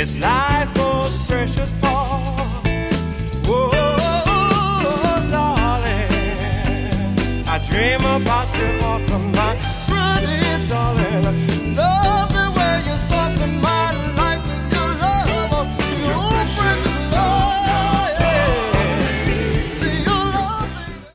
It's life's most precious part. Oh, darling, I dream about you.